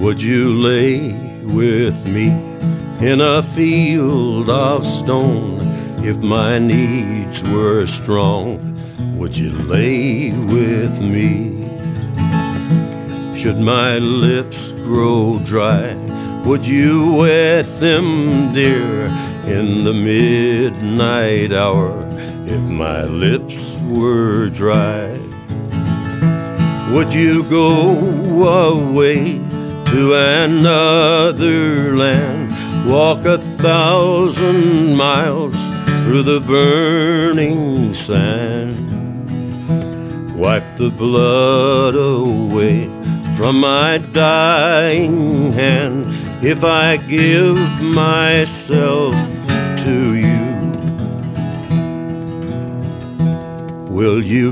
Would you lay with me in a field of stone? If my needs were strong, would you lay with me? Should my lips grow dry, would you wet them, dear, in the midnight hour? If my lips were dry, would you go away to another land, walk 1,000 miles through the burning sand, wipe the blood away from my dying hand, if I give myself to you? Will you